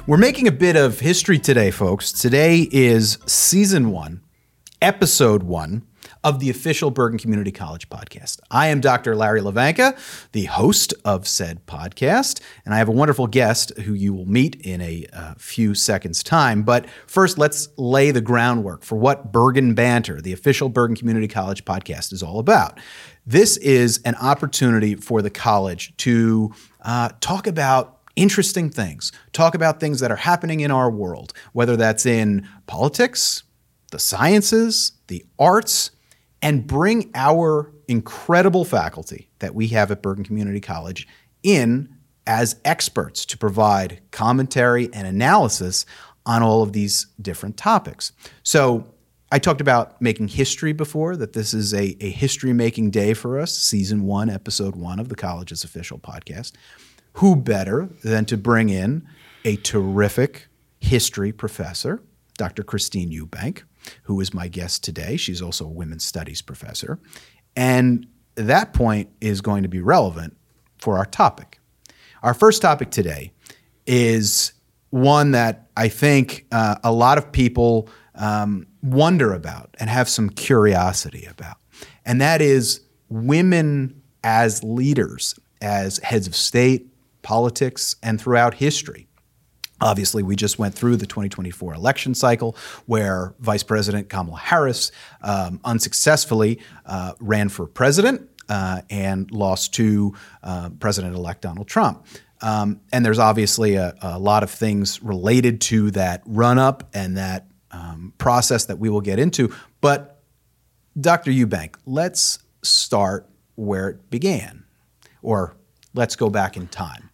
We're making a bit of history today, folks. Today is Season 1, Episode 1 of the official Bergen Community College podcast. I am Dr. Larry Levanka, the host of said podcast, and I have a wonderful guest who you will meet in a few seconds' time. But first, let's lay the groundwork for what Bergen Banter, the official Bergen Community College podcast, is all about. This is an opportunity for the college to talk about interesting things, talk about things that are happening in our world, whether that's in politics, the sciences, the arts, and bring our incredible faculty that we have at Bergen Community College in as experts to provide commentary and analysis on all of these different topics. So I talked about making history before, that this is a history-making day for us, Season 1, Episode 1 of the college's official podcast. Who better than to bring in a terrific history professor, Dr. Christine Eubank, who is my guest today. She's also a women's studies professor. And that point is going to be relevant for our topic. Our first topic today is one that I think a lot of people wonder about and have some curiosity about. And that is women as leaders, as heads of state, politics, and throughout history. Obviously, we just went through the 2024 election cycle where Vice President Kamala Harris unsuccessfully ran for president and lost to President-elect Donald Trump. And there's obviously a lot of things related to that run-up and that process that we will get into. But Dr. Eubank, let's start where it began, or let's go back in time.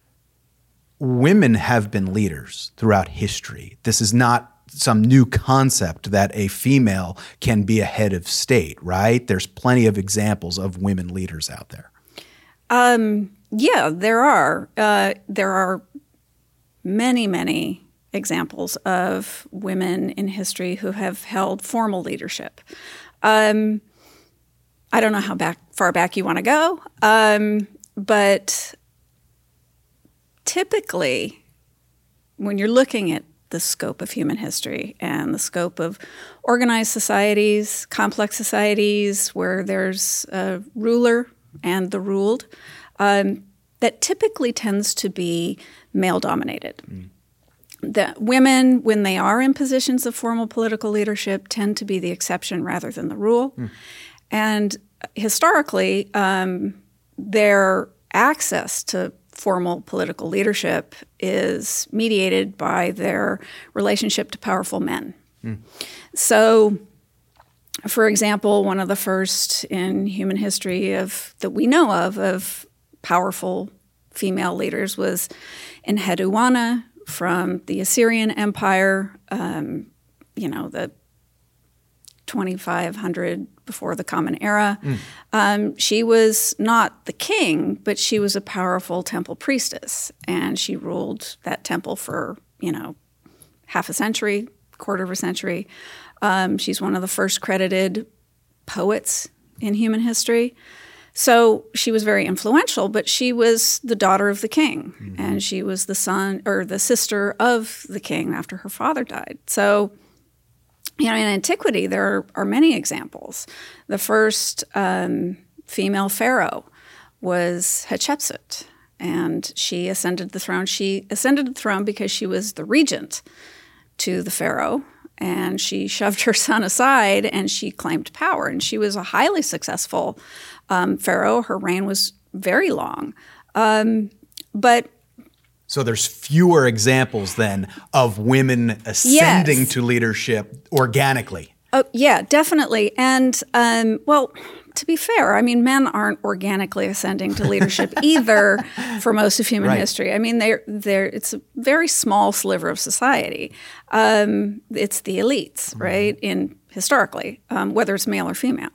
Women have been leaders throughout history. This is not some new concept that a female can be a head of state, right? There's plenty of examples of women leaders out there. Yeah, there are. There are many, many examples of women in history who have held formal leadership. I don't know how far back you want to go, but typically, when you're looking at the scope of human history and the scope of organized societies, complex societies where there's a ruler and the ruled, that typically tends to be male-dominated. The women, when they are in positions of formal political leadership, tend to be the exception rather than the rule. And historically, their access to formal political leadership is mediated by their relationship to powerful men. So, for example, one of the first in human history that we know of powerful female leaders was Enheduanna from the Assyrian Empire, the 2500 before the Common Era. She was not the king, but she was a powerful temple priestess, and she ruled that temple for, half a century, quarter of a century. She's one of the first credited poets in human history. So she was very influential, but she was the daughter of the king, and she was the son or the sister of the king after her father died. So, in antiquity, there are many examples. The first female pharaoh was Hatshepsut, and she ascended the throne. She ascended the throne because she was the regent to the pharaoh, and she shoved her son aside, and she claimed power. And she was a highly successful pharaoh. Her reign was very long. So there's fewer examples then of women ascending to leadership organically. Oh, yeah, definitely. And, to be fair, men aren't organically ascending to leadership either for most of human history. It's a very small sliver of society. It's the elites, right, historically, whether it's male or female.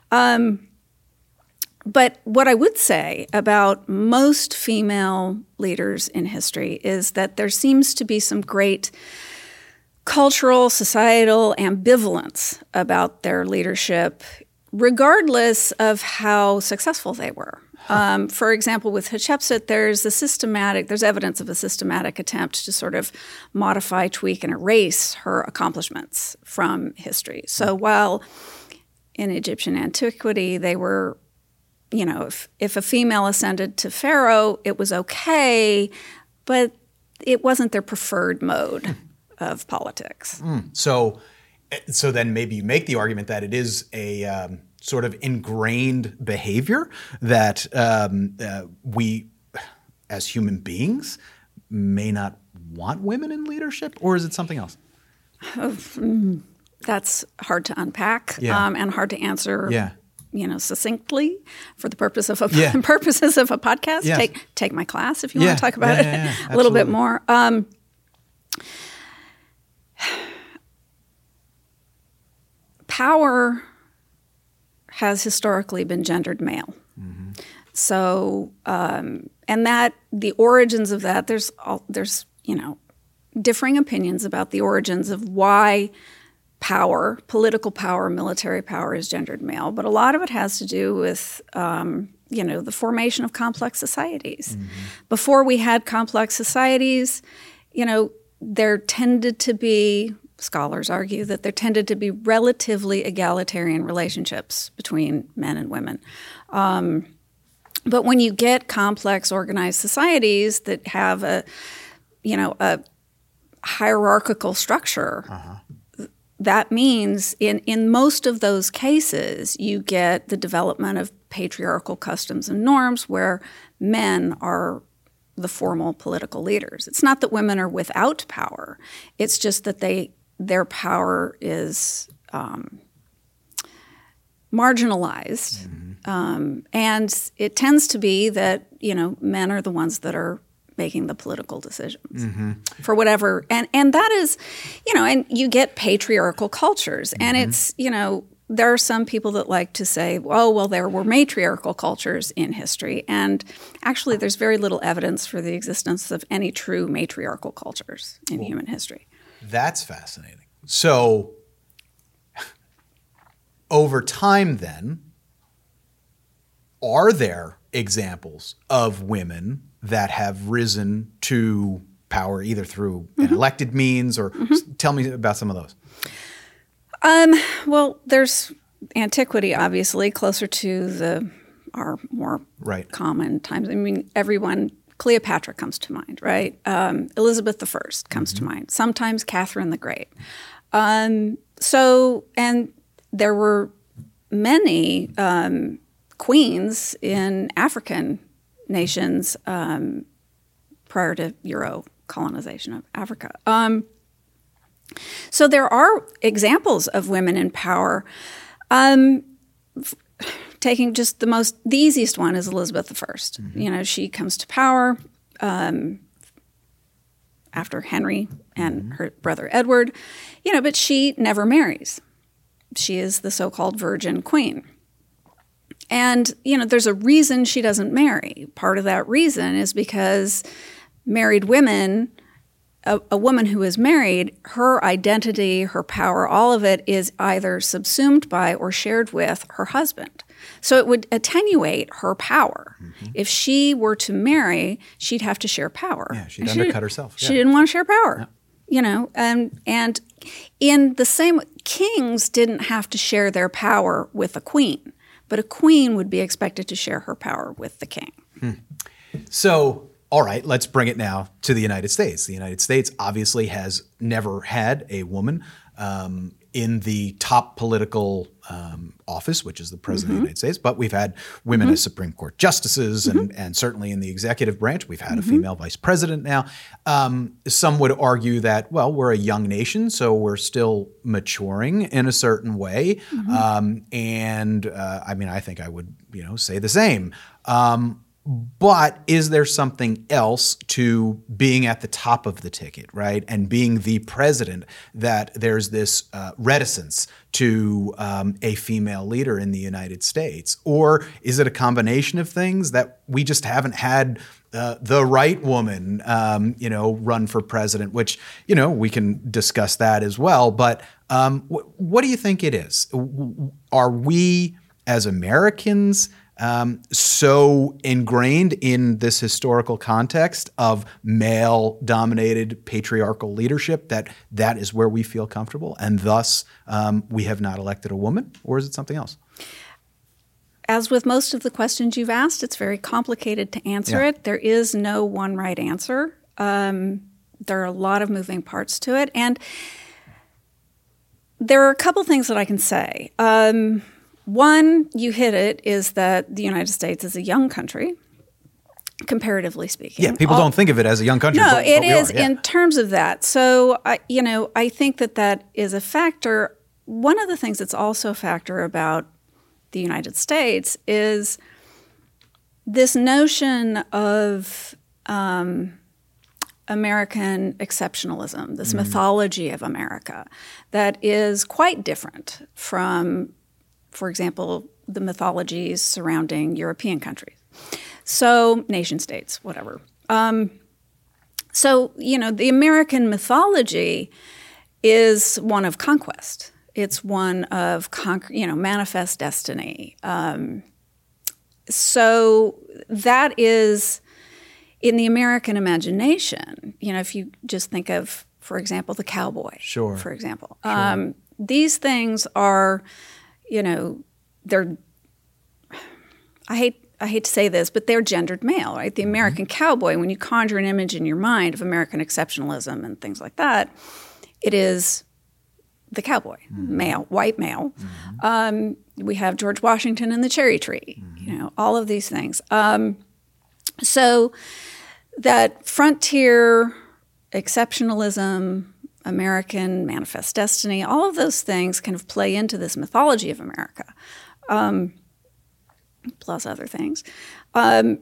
But what I would say about most female leaders in history is that there seems to be some great cultural, societal ambivalence about their leadership, regardless of how successful they were. For example, with Hatshepsut, there's evidence of a systematic attempt to sort of modify, tweak, and erase her accomplishments from history. So while in Egyptian antiquity, they were, if a female ascended to pharaoh, it was okay, but it wasn't their preferred mode of politics. So then maybe you make the argument that it is a sort of ingrained behavior that we, as human beings, may not want women in leadership, or is it something else? That's hard to unpack and hard to answer. Succinctly for the purpose of purposes of a podcast. Yes. Take my class if you want to talk about it a Absolutely. little bit more. Power has historically been gendered male. So, and that the origins of that, there's differing opinions about the origins of why power, political power, military power is gendered male, but a lot of it has to do with, the formation of complex societies. Before we had complex societies, there tended to be, scholars argue that there tended to be relatively egalitarian relationships between men and women. But when you get complex organized societies that have a hierarchical structure, that means in most of those cases, you get the development of patriarchal customs and norms where men are the formal political leaders. It's not that women are without power. It's just that their power is marginalized. And it tends to be that, men are the ones that are making the political decisions for whatever. And that is, and you get patriarchal cultures. And it's, there are some people that like to say, oh, well, there were matriarchal cultures in history. And actually, there's very little evidence for the existence of any true matriarchal cultures in human history. That's fascinating. So over time then, are there examples of women that have risen to power either through an elected means or tell me about some of those? Well, there's antiquity, obviously, closer to our more common times. I mean, Cleopatra comes to mind, right? Elizabeth I comes to mind. Sometimes Catherine the Great. And there were many queens in African nations prior to Euro colonization of Africa. So there are examples of women in power. Taking just the easiest one is Elizabeth I. She comes to power after Henry and her brother Edward, but she never marries. She is the so-called virgin queen. And, there's a reason she doesn't marry. Part of that reason is because married women, a woman who is married, her identity, her power, all of it is either subsumed by or shared with her husband. So it would attenuate her power. If she were to marry, she'd have to share power. Yeah, she'd undercut herself. She didn't want to share power. And in the same, kings didn't have to share their power with a queen, but a queen would be expected to share her power with the king. So, all right, let's bring it now to the United States. The United States obviously has never had a woman in the top political office, which is the President of the United States, but we've had women as Supreme Court justices, and certainly in the executive branch, we've had a female vice president now. Some would argue that, well, we're a young nation, so we're still maturing in a certain way. I think I would, say the same. But is there something else to being at the top of the ticket, right? And being the president, that there's this reticence to a female leader in the United States? Or is it a combination of things that we just haven't had the right woman, run for president, which, we can discuss that as well. But what do you think it is? Are we as Americans so ingrained in this historical context of male-dominated patriarchal leadership that is where we feel comfortable, and thus we have not elected a woman? Or is it something else? As with most of the questions you've asked, it's very complicated to answer it. There is no one right answer. There are a lot of moving parts to it. And there are a couple things that I can say. One, you hit it, is that the United States is a young country, comparatively speaking. Yeah, people don't think of it as a young country. No, but it we is are, yeah. in terms of that. So, I think that is a factor. One of the things that's also a factor about the United States is this notion of American exceptionalism, this mythology of America that is quite different from, for example, the mythologies surrounding European countries. So, nation states, whatever. The American mythology is one of conquest. It's one of manifest destiny. So that is in the American imagination. If you just think of, for example, the cowboy. Sure. For example, these things are, they're. I hate to say this, but they're gendered male, right? The American cowboy. When you conjure an image in your mind of American exceptionalism and things like that, it is the cowboy, male, white male. We have George Washington and the cherry tree, all of these things. So that frontier exceptionalism, American manifest destiny, all of those things kind of play into this mythology of America, plus other things. And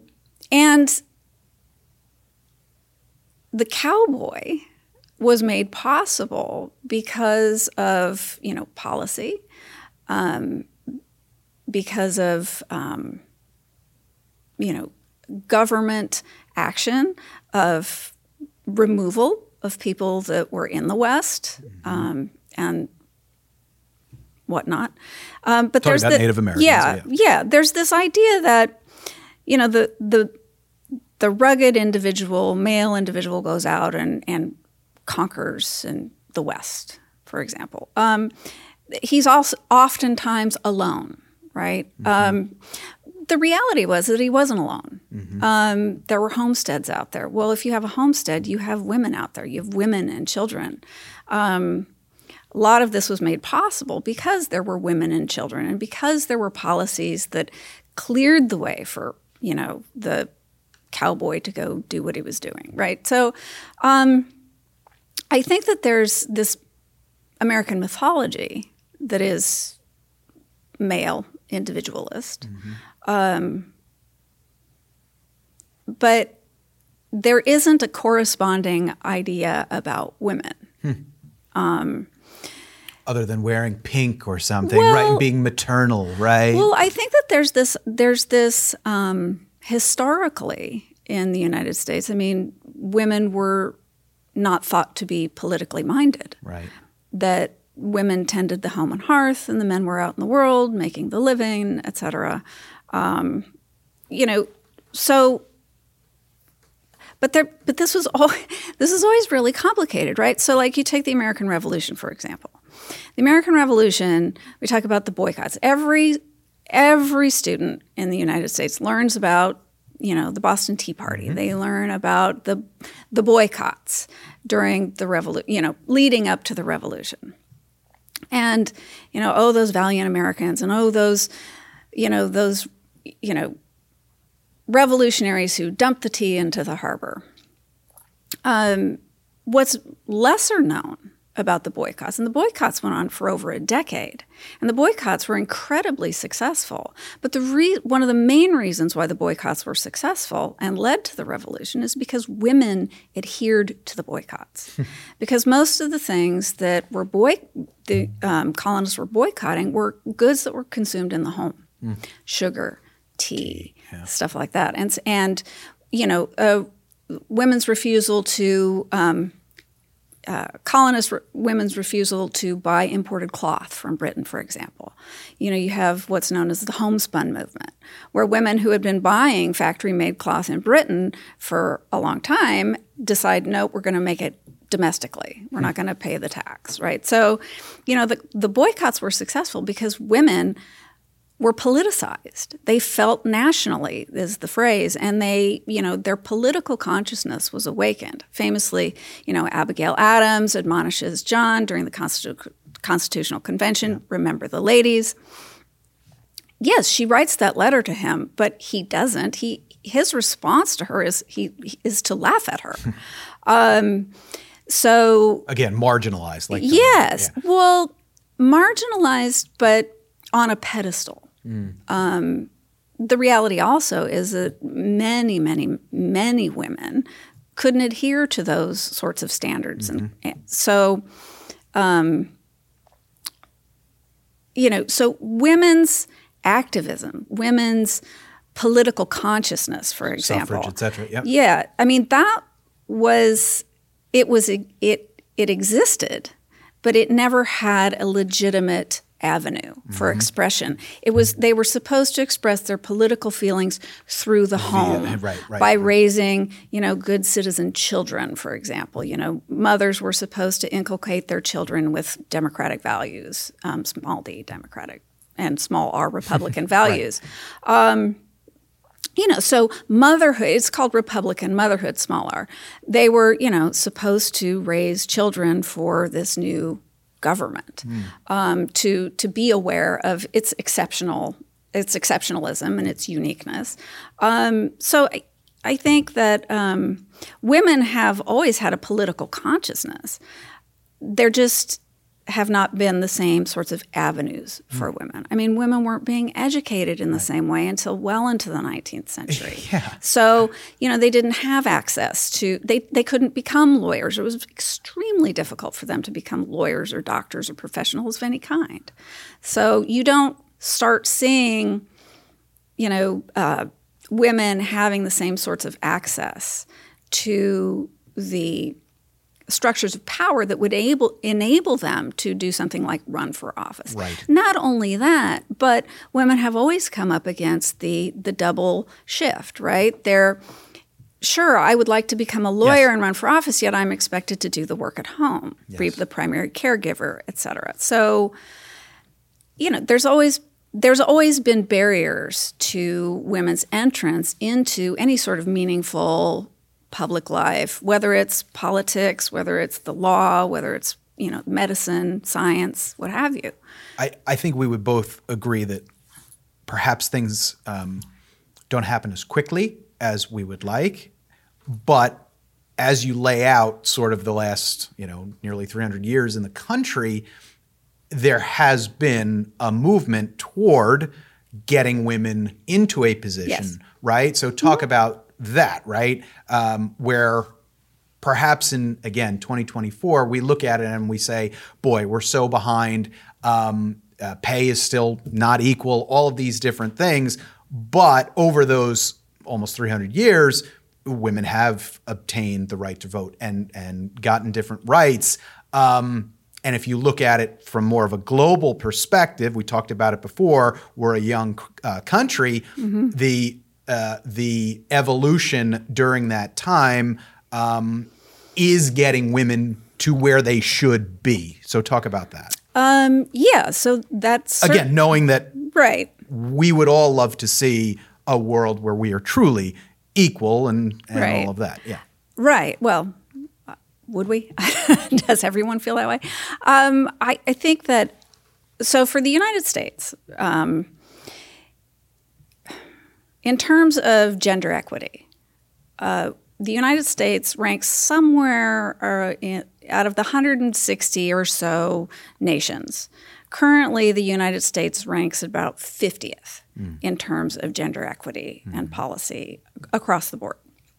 the cowboy was made possible because of, policy, because of, government action of removal of people that were in the West, and whatnot. But there's about Native Americans. There's this idea that, the rugged individual, male individual, goes out and conquers in the West, for example. He's also oftentimes alone, right? The reality was that he wasn't alone. There were homesteads out there. Well, if you have a homestead, you have women out there. You have women and children. A lot of this was made possible because there were women and children, and because there were policies that cleared the way for, the cowboy to go do what he was doing, right? So I think that there's this American mythology that is male, individualist. But there isn't a corresponding idea about women. Other than wearing pink or something, right? And being maternal, right? Well, I think that there's this historically in the United States. I mean, women were not thought to be politically minded. Right. That women tended the home and hearth, and the men were out in the world making the living, et cetera. So. But this is always really complicated, right? So, like, you take the American Revolution, for example. The American Revolution, we talk about the boycotts. Every student in the United States learns about, the Boston Tea Party. They learn about the boycotts during the revolution, leading up to the revolution. And, those valiant Americans, and those revolutionaries who dumped the tea into the harbor. What's lesser known about the boycotts, and the boycotts went on for over a decade, and the boycotts were incredibly successful. But one of the main reasons why the boycotts were successful and led to the revolution is because women adhered to the boycotts. Because most of the things that the colonists were boycotting were goods that were consumed in the home, sugar, tea, stuff like that, and women's refusal to women's refusal to buy imported cloth from Britain, for example. You have what's known as the homespun movement, where women who had been buying factory-made cloth in Britain for a long time decide, nope, we're going to make it domestically. We're not going to pay the tax, right? So, the boycotts were successful because women were politicized. They felt nationally, is the phrase, and their political consciousness was awakened. Famously, Abigail Adams admonishes John during the Constitutional Convention, remember the ladies. Yes, she writes that letter to him, but he doesn't. His response to her is to laugh at her. So again, marginalized. Yes. Yeah. Well, marginalized, but on a pedestal. The reality also is that many, many, many women couldn't adhere to those sorts of standards. And so, so women's activism, women's political consciousness, for example. Suffrage, et cetera. Yep. Yeah. I mean, it existed, but it never had a legitimate avenue for expression. They were supposed to express their political feelings through the home by raising, good citizen children, for example. Mothers were supposed to inculcate their children with democratic values, small d democratic and small r Republican values. So motherhood, it's called Republican motherhood, small r. They were, supposed to raise children for this new government, to be aware of its exceptionalism and its uniqueness. So I think that women have always had a political consciousness. There just have not been the same sorts of avenues for women. I mean, women weren't being educated in the same way until well into the 19th century. Yeah. So, they didn't have access to, they couldn't become lawyers. It was extremely difficult for them to become lawyers or doctors or professionals of any kind. So you don't start seeing, women having the same sorts of access to the structures of power that would enable them to do something like run for office. Right. Not only that, but women have always come up against the double shift, right? Sure, I would like to become a lawyer and run for office, yet I'm expected to do the work at home, be the primary caregiver, et cetera. So, there's always been barriers to women's entrance into any sort of meaningful public life, whether it's politics, whether it's the law, whether it's, medicine, science, what have you. I think we would both agree that perhaps things don't happen as quickly as we would like, but as you lay out sort of the last, nearly 300 years in the country, there has been a movement toward getting women into a position, right? So talk about that, right? Where perhaps in, again, 2024, we look at it and we say, boy, we're so behind. Pay is still not equal, all of these different things. But over those almost 300 years, women have obtained the right to vote and gotten different rights. And if you look at it from more of a global perspective, we talked about it before, we're a young country, the evolution during that time is getting women to where they should be. So talk about that. So that's again, knowing that right. We would all love to see a world where we are truly equal and right. all of that. Yeah. Right. Well, would we? Does everyone feel that way? I think that so for the United States, in terms of gender equity, the United States ranks somewhere out of the 160 or so nations. Currently, the United States ranks about 50th in terms of gender equity and policy across the board.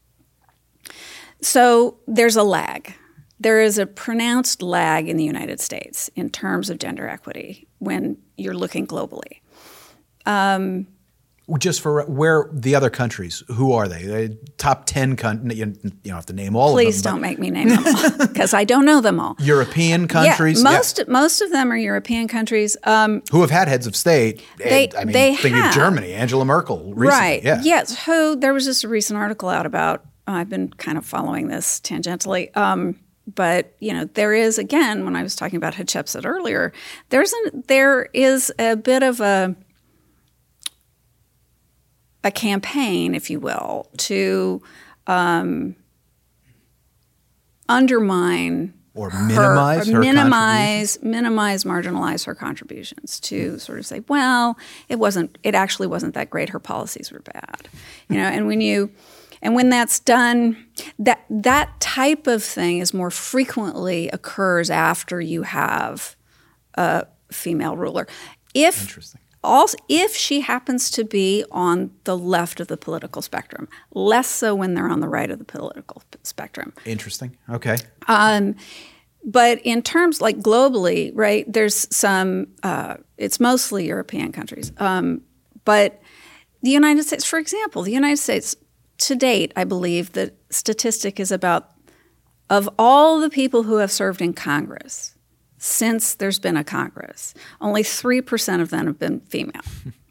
So there's a lag. There is a pronounced lag in the United States in terms of gender equity when you're looking globally. Just for where the other countries, who are they? The top 10 countries. You don't have to name all Please of them. don't make me name them all because I don't know them all. European countries? Yeah, most of them are European countries. Who have had heads of state. They thinking have. of Germany, Angela Merkel recently. Right. Yeah. Yes. There was just a recent article out about, I've been kind of following this tangentially. But, there is, again, when I was talking about Hatshepsut earlier, there is a bit of a campaign, if you will, to undermine or minimize her marginalize her contributions, to sort of say, well, it actually wasn't that great. Her policies were bad, and when that's done, that type of thing is more frequently occurs after you have a female ruler. Interesting. Also, if she happens to be on the left of the political spectrum, less so when they're on the right of the political spectrum. Interesting. Okay. But in terms like globally, right, there's some, it's mostly European countries. But the United States, for example, to date, I believe the statistic is about, of all the people who have served in Congress, since there's been a Congress, only 3% of them have been female.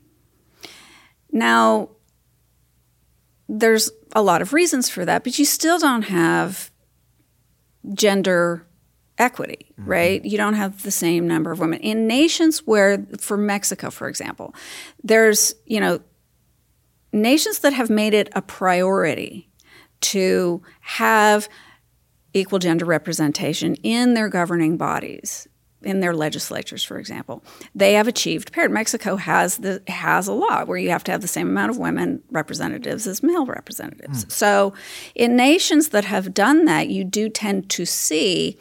Now, there's a lot of reasons for that, but you still don't have gender equity, right? You don't have the same number of women. In nations where, for Mexico, for example, there's, nations that have made it a priority to have equal gender representation in their governing bodies, in their legislatures, for example, they have achieved parity. Mexico has a law where you have to have the same amount of women representatives as male representatives. So in nations that have done that, you do tend to see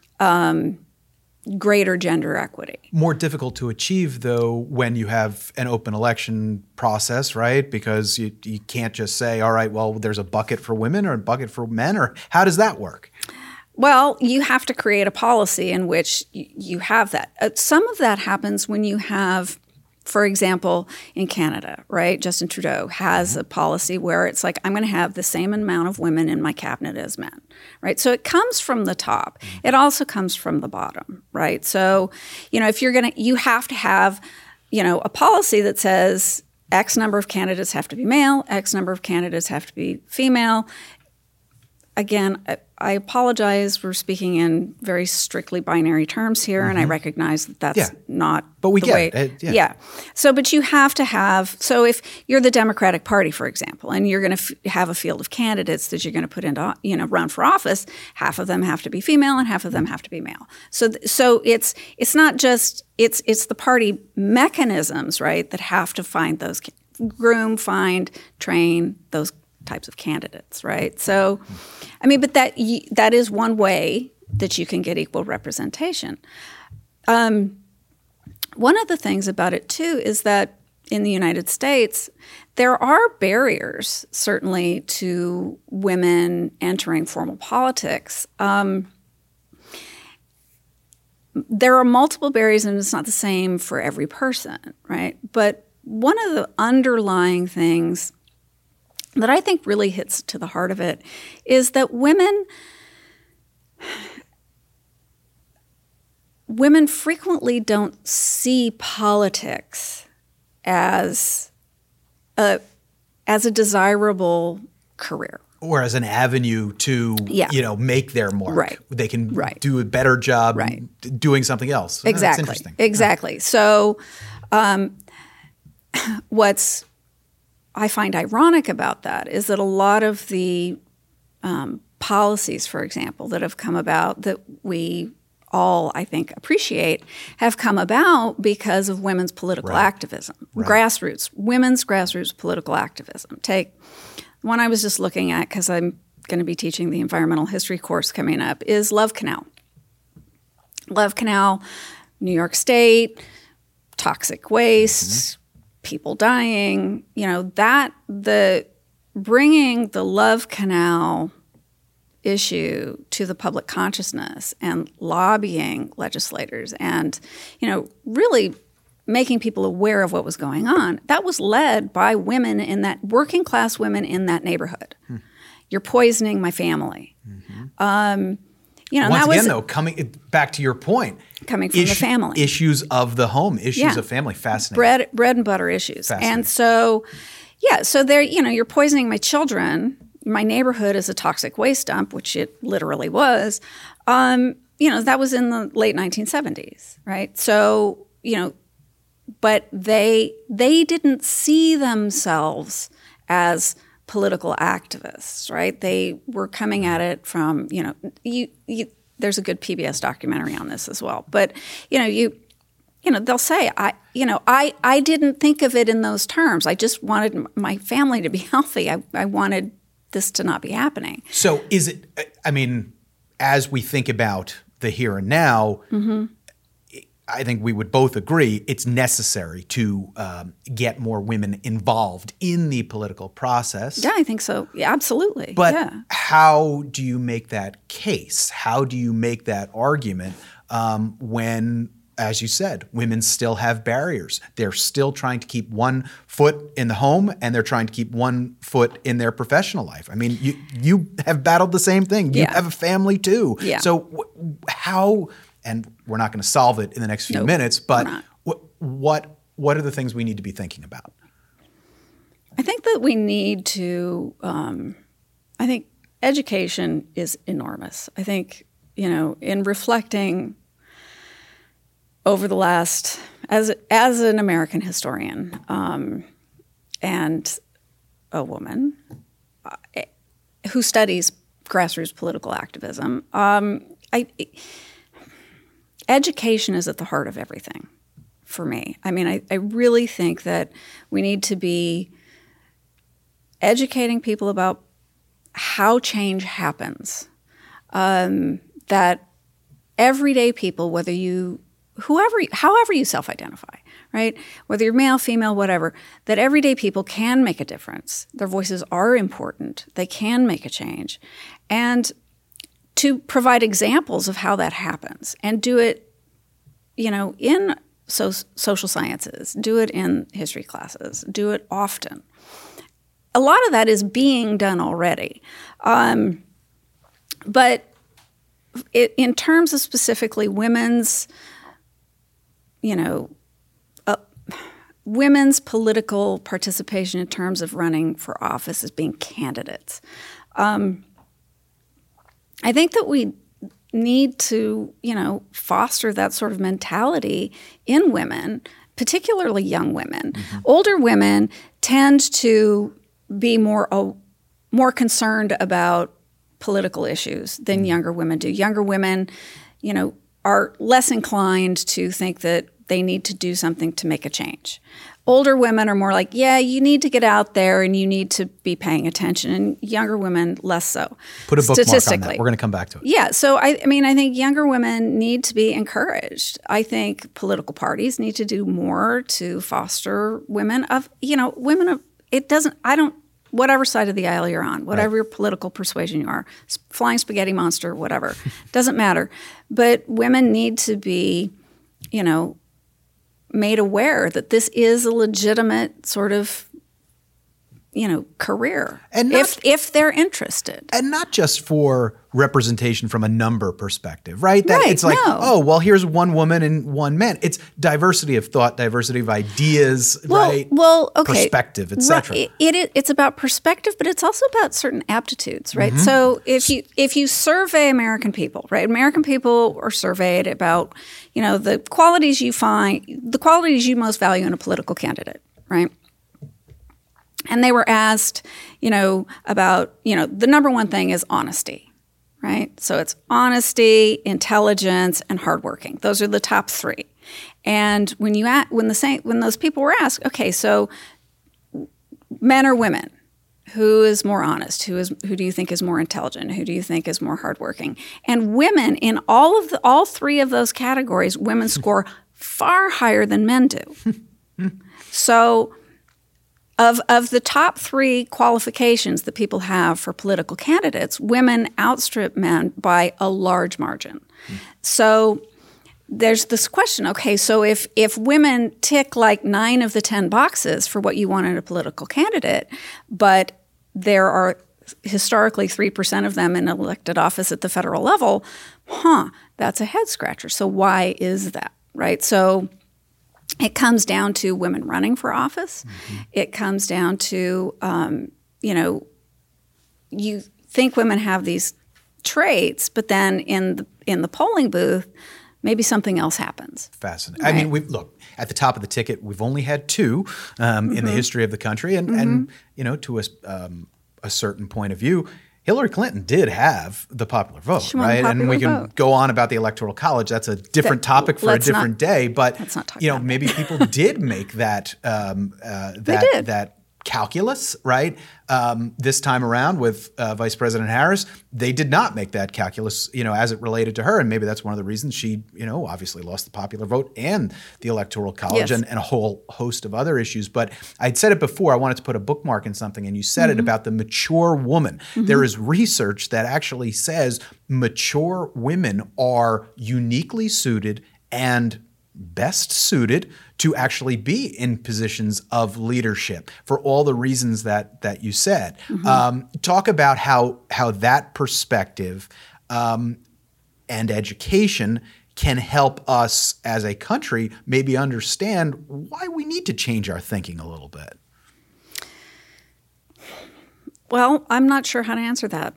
greater gender equity. More difficult to achieve, though, when you have an open election process, right? Because you can't just say, all right, well, there's a bucket for women or a bucket for men, or how does that work? Well, you have to create a policy in which you have that. Some of that happens when you have, for example, in Canada, right? Justin Trudeau has a policy where it's like, I'm going to have the same amount of women in my cabinet as men, right? So it comes from the top. It also comes from the bottom, right? So, if you have to have, a policy that says X number of candidates have to be male, X number of candidates have to be female. Again, I apologize. We're speaking in very strictly binary terms here, and I recognize that that's not but we the get way. it. Yeah. So, but you have to have. So, if you're the Democratic Party, for example, and you're going to have a field of candidates that you're going to put into, run for office, half of them have to be female and half of them have to be male. So it's not just it's the party mechanisms, right, that have to find those, groom, find, train those types of candidates, right? So, but that is one way that you can get equal representation. One of the things about it, too, is that in the United States, there are barriers, certainly, to women entering formal politics. There are multiple barriers, and it's not the same for every person, right? But one of the underlying things that I think really hits to the heart of it is that women frequently don't see politics as a desirable career. Or as an avenue to, make their mark. Right. They can do a better job doing something else. Exactly. That's interesting. Exactly. So what's I find ironic about that is that a lot of the policies, for example, that have come about that we all, I think, appreciate have come about because of women's political activism, women's grassroots political activism. Take one I was just looking at because I'm going to be teaching the environmental history course coming up is Love Canal. Love Canal, New York State, toxic waste, people dying, bringing the Love Canal issue to the public consciousness and lobbying legislators and, really making people aware of what was going on, that was led by women in that working class women in that neighborhood. You're poisoning my family. Once again, though, coming back to your point, coming from the family, issues of the home, issues of family, fascinating. Bread and butter issues, and so there, you're poisoning my children. My neighborhood is a toxic waste dump, which it literally was. That was in the late 1970s, right? So but they didn't see themselves as political activists, right? They were coming at it from, there's a good PBS documentary on this as well. But, they'll say, I didn't think of it in those terms. I just wanted my family to be healthy. I wanted this to not be happening. So is it, as we think about the here and now, I think we would both agree it's necessary to get more women involved in the political process. Yeah, I think so. Yeah, absolutely. But how do you make that case? How do you make that argument when, as you said, women still have barriers? They're still trying to keep one foot in the home and they're trying to keep one foot in their professional life. You have battled the same thing. You have a family too. Yeah. So how... And we're not going to solve it in the next few minutes, but what are the things we need to be thinking about? I think that we need to I think education is enormous. I think, in reflecting over the last, as an American historian and a woman who studies grassroots political activism, education is at the heart of everything for me. I really think that we need to be educating people about how change happens. That everyday people, however you self-identify, right? Whether you're male, female, whatever, that everyday people can make a difference. Their voices are important. They can make a change. And to provide examples of how that happens and do it, in social sciences, do it in history classes, do it often. A lot of that is being done already. But in terms of specifically women's, women's political participation in terms of running for office as being candidates, I think that we need to, foster that sort of mentality in women, particularly young women. Older women tend to be more concerned about political issues than younger women do. Younger women, are less inclined to think that they need to do something to make a change. Older women are more like, you need to get out there and you need to be paying attention. And younger women, less so. Put a bookmark on that. We're going to come back to it. Yeah. So, I think younger women need to be encouraged. I think political parties need to do more to foster women of, whatever side of the aisle you're on, whatever your political persuasion you are, flying spaghetti monster, whatever, doesn't matter. But women need to be, made aware that this is a legitimate sort of, career, and if they're interested. And not just for representation from a number perspective, right? That right, it's like, here's one woman and one man. It's diversity of thought, diversity of ideas, right? Well, okay. Perspective, etc. Right. It's about perspective, but it's also about certain aptitudes, right? So if you survey American people, right? American people are surveyed about, the qualities you most value in a political candidate, right? And they were asked, about, the number one thing is honesty, right? So it's honesty, intelligence, and hardworking. Those are the top three. And when those people were asked, okay, so men or women, who is more honest? Who do you think is more intelligent? Who do you think is more hardworking? And women in all three of those categories, women score far higher than men do. So Of the top three qualifications that people have for political candidates, women outstrip men by a large margin. So there's this question, okay, so if women tick like 9 of the 10 boxes for what you want in a political candidate, but there are historically 3% of them in elected office at the federal level, that's a head scratcher. So why is that, right? So it comes down to women running for office. Mm-hmm. It comes down to, you think women have these traits, but then in the polling booth, maybe something else happens. Fascinating. Right? I mean, look, at the top of the ticket, we've only had 2 in the history of the country. And to a certain point of view, Hillary Clinton did have the popular vote, right? And we can go on about the Electoral College. That's a different topic for a different day. But maybe people did make that that calculus, right? This time around with Vice President Harris, they did not make that calculus, as it related to her. And maybe that's one of the reasons she, obviously lost the popular vote and the Electoral College and a whole host of other issues. But I'd said it before, I wanted to put a bookmark in something, and you said it about the mature woman. There is research that actually says mature women are uniquely suited and best suited to actually be in positions of leadership for all the reasons that you said. Talk about how that perspective and education can help us as a country maybe understand why we need to change our thinking a little bit. Well, I'm not sure how to answer that.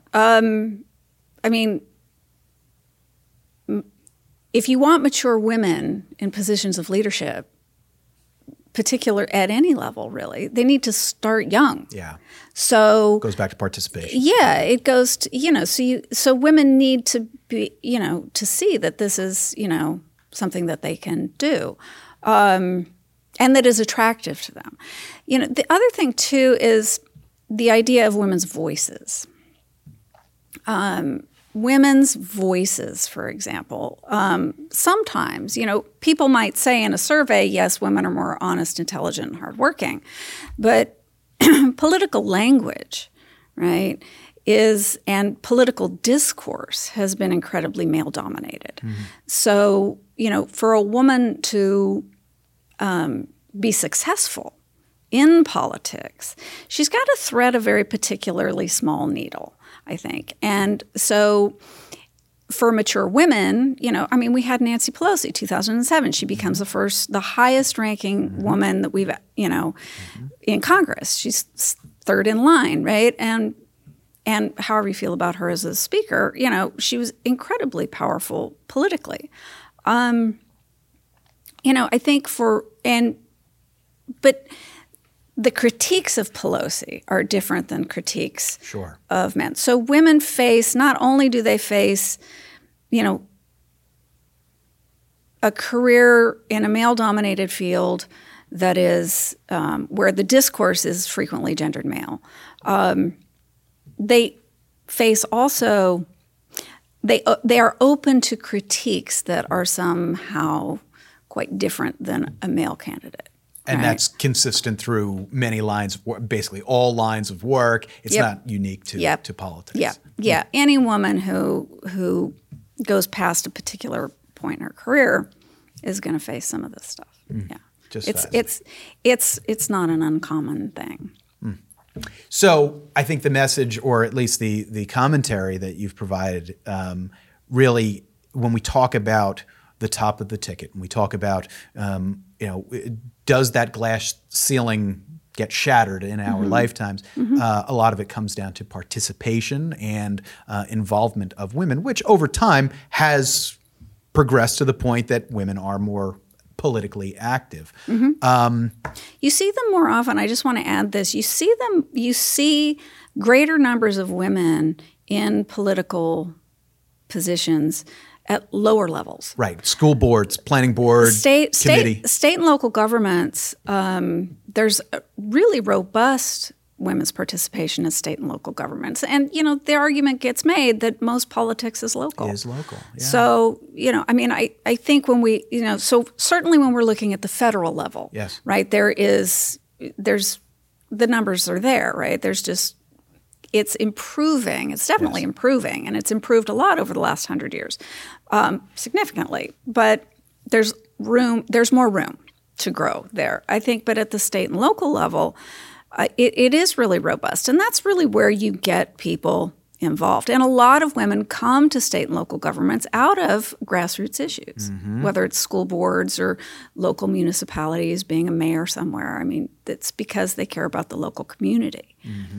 If you want mature women in positions of leadership, particular at any level, really, they need to start young. Yeah. So it goes back to participation. Yeah, it goes to, so women need to be, to see that this is, something that they can do, and that is attractive to them. The other thing too is the idea of women's voices. Women's voices, for example, sometimes, people might say in a survey, yes, women are more honest, intelligent, and hardworking. But political language, right, and political discourse has been incredibly male-dominated. So, for a woman to be successful in politics, she's got to thread a very particularly small needle, I think. And so for mature women, we had Nancy Pelosi, 2007. She becomes the highest ranking woman that we've, in Congress. She's third in line, right? And however you feel about her as a speaker, she was incredibly powerful politically. I think but the critiques of Pelosi are different than critiques of men. So women not only do they face, a career in a male-dominated field that is where the discourse is frequently gendered male. They face also, they are open to critiques that are somehow quite different than a male candidate. And that's consistent through many lines of work, basically all lines of work. It's not unique to politics. Yeah. Any woman who goes past a particular point in her career is going to face some of this stuff. Yeah. It's not an uncommon thing. So I think the message, or at least the commentary that you've provided, really, when we talk about the top of the ticket, and we talk about does that glass ceiling get shattered in our lifetimes? A lot of it comes down to participation and involvement of women, which over time has progressed to the point that women are more politically active. You see them more often. I just want to add this. You see greater numbers of women in political positions at lower levels. Right. School boards, planning board, committee. State and local governments, there's a really robust women's participation in state and local governments. And, the argument gets made that most politics is local. It is local, yeah. So, I think when we, so certainly when we're looking at the federal level, yes, right, there's the numbers are there, right? It's improving. It's definitely improving, and it's improved a lot over the last 100 years, significantly. But there's more room to grow there, I think. But at the state and local level, it is really robust. And that's really where you get people involved. And a lot of women come to state and local governments out of grassroots issues, whether it's school boards or local municipalities, being a mayor somewhere. I mean, it's because they care about the local community.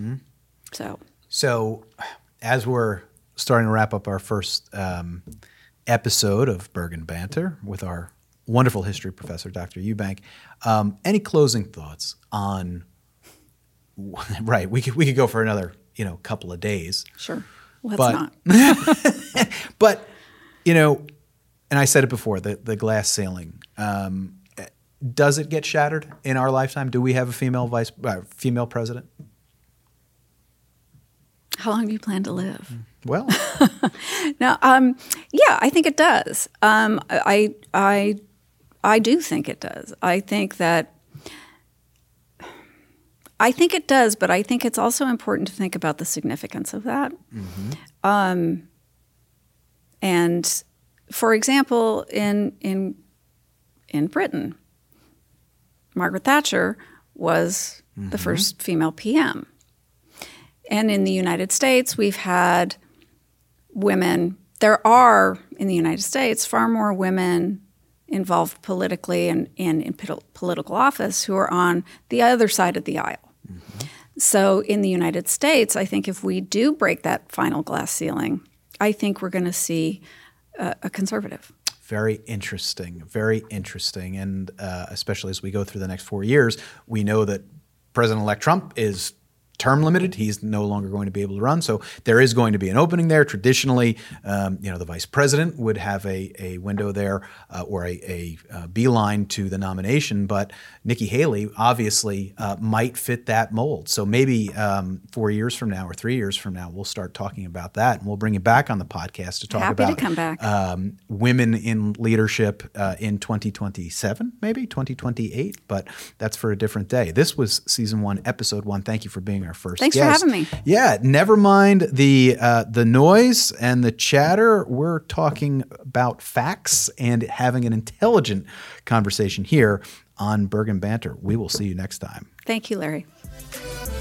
So as we're starting to wrap up our first episode of Bergen Banter with our wonderful history professor, Dr. Eubank, any closing thoughts on right, we could go for another couple of days. Sure. Let's not. But, and I said it before, the glass ceiling, does it get shattered in our lifetime? Do we have a female president? How long do you plan to live? Well. No, yeah, I think it does. I do think it does. I think it does, but I think it's also important to think about the significance of that. And for example, in Britain, Margaret Thatcher was the first female PM. And in the United States, we've had women. There are, in the United States, far more women involved politically and in political office who are on the other side of the aisle. So in the United States, I think if we do break that final glass ceiling, I think we're going to see a conservative. Very interesting, very interesting. And especially as we go through the next 4 years, we know that President-elect Trump is term limited. He's no longer going to be able to run. So there is going to be an opening there. Traditionally, the vice president would have a window there or a beeline to the nomination. But Nikki Haley obviously might fit that mold. So maybe 4 years from now or 3 years from now, we'll start talking about that. And we'll bring you back on the podcast to talk about to come back. Women in leadership in 2027, maybe 2028. But that's for a different day. This was Season 1, Episode 1. Thank you for being our first Thanks guest. for having me. Yeah, never mind the noise and the chatter. We're talking about facts and having an intelligent conversation here on Bergen Banter. We will see you next time. Thank you, Larry.